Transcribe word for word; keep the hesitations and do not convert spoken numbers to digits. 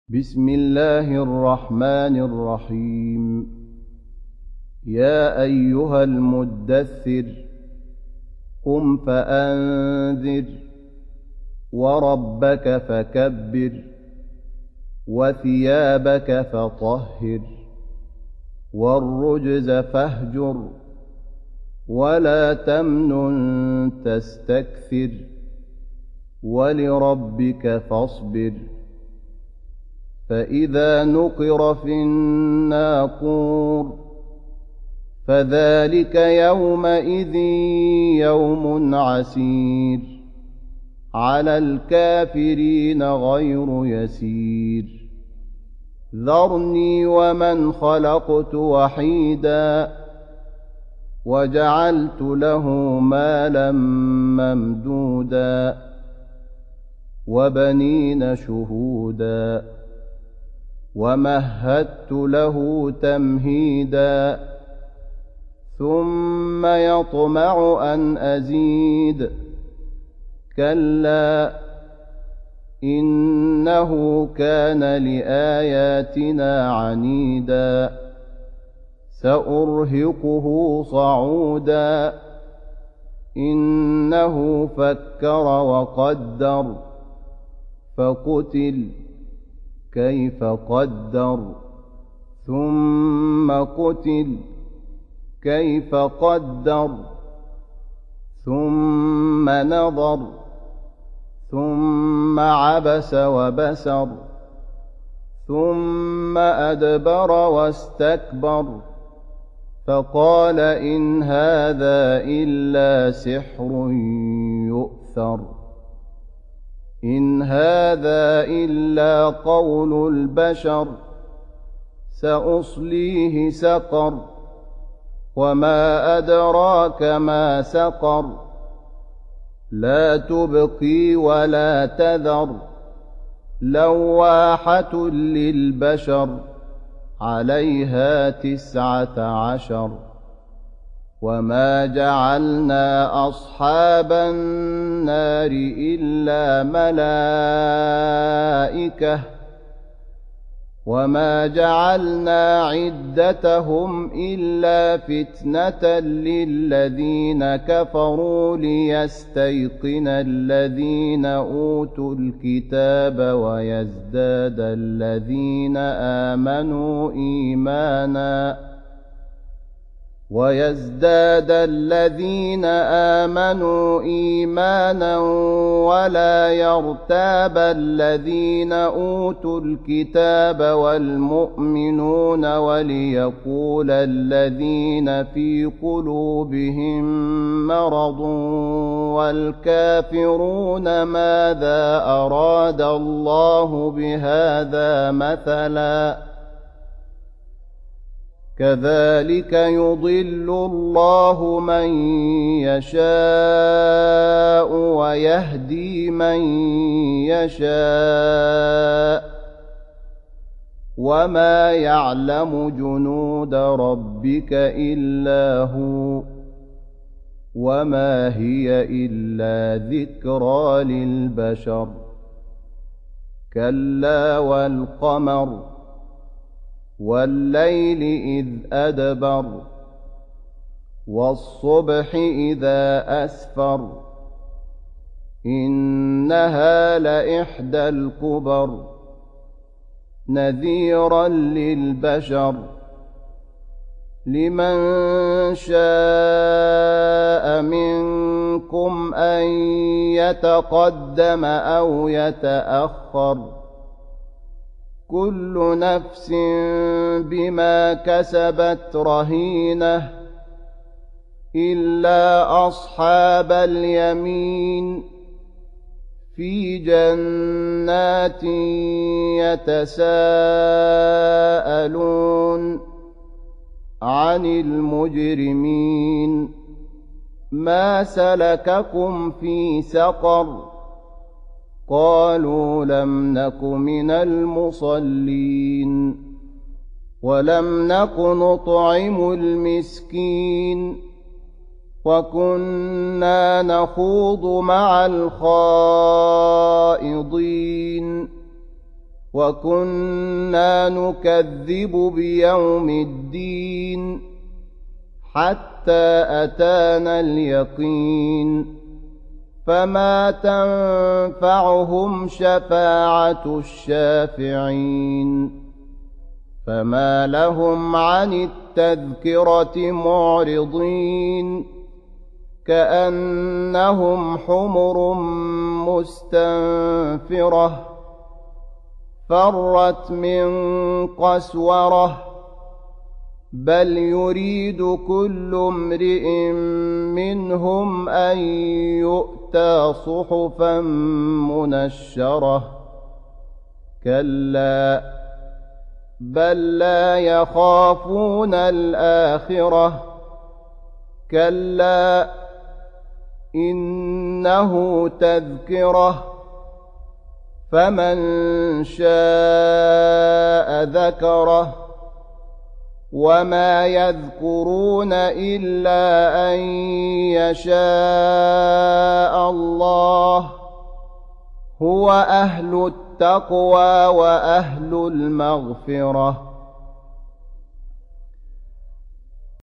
بسم الله الرحمن الرحيم. يا أيها المدثر قم فأنذر وربك فكبر وثيابك فطهر والرجز فاهجر ولا تمنن تستكثر ولربك فاصبر. فإذا نقر في الناقور فذلك يومئذ يوم عسير على الكافرين غير يسير. ذرني ومن خلقت وحيدا وجعلت له مالا ممدودا وبنين شهودا ومهدت له تمهيدا ثم يطمع أن أزيد. كلا إنه كان لآياتنا عنيدا سأرهقه صعودا. إنه فكر وقدر فقتل كيف قدر ثم قتل كيف قدر ثم نظر ثم عبس وبسر ثم أدبر واستكبر فقال إن هذا إلا سحر يؤثر. إن هذا إلا قول البشر سأصليه سقر وما أدراك ما سقر. لا تبقي ولا تذر لواحة للبشر عليها تسعة عشر. وما جعلنا أصحاب النار إلا ملائكة وما جعلنا عدتهم إلا فتنة للذين كفروا ليستيقن الذين أوتوا الكتاب ويزداد الذين آمنوا إيمانا ويزداد الذين آمنوا إيمانا ولا يرتاب الذين أوتوا الكتاب والمؤمنون وليقول الذين في قلوبهم مرض والكافرون ماذا أراد الله بهذا مثلا. كذلك يضل الله من يشاء ويهدي من يشاء وما يعلم جنود ربك إلا هو وما هي إلا ذكرى للبشر. كلا والقمر والليل إذ أدبر والصبح إذا أسفر إنها لإحدى الكبر نذيرا للبشر. لمن شاء منكم أن يتقدم أو يتأخر كل نفس بما كسبت رهينة إلا أصحاب اليمين في جنات يتساءلون عن المجرمين ما سلككم في سقر قالوا لم نك من المصلين ولم نك نطعم المسكين وكنا نخوض مع الخائضين وكنا نكذب بيوم الدين حتى أتانا اليقين فما تنفعهم شفاعة الشافعين فما لهم عن التذكرة معرضين كأنهم حمر مستنفرة فرت من قسورة بل يريد كل امرئ منهم أن يؤتى صحفا منشرة كلا بل لا يخافون الآخرة كلا إنه تذكرة فمن شاء ذكره وما يذكرون إلا أن يشاء الله هو أهل التقوى وأهل المغفرة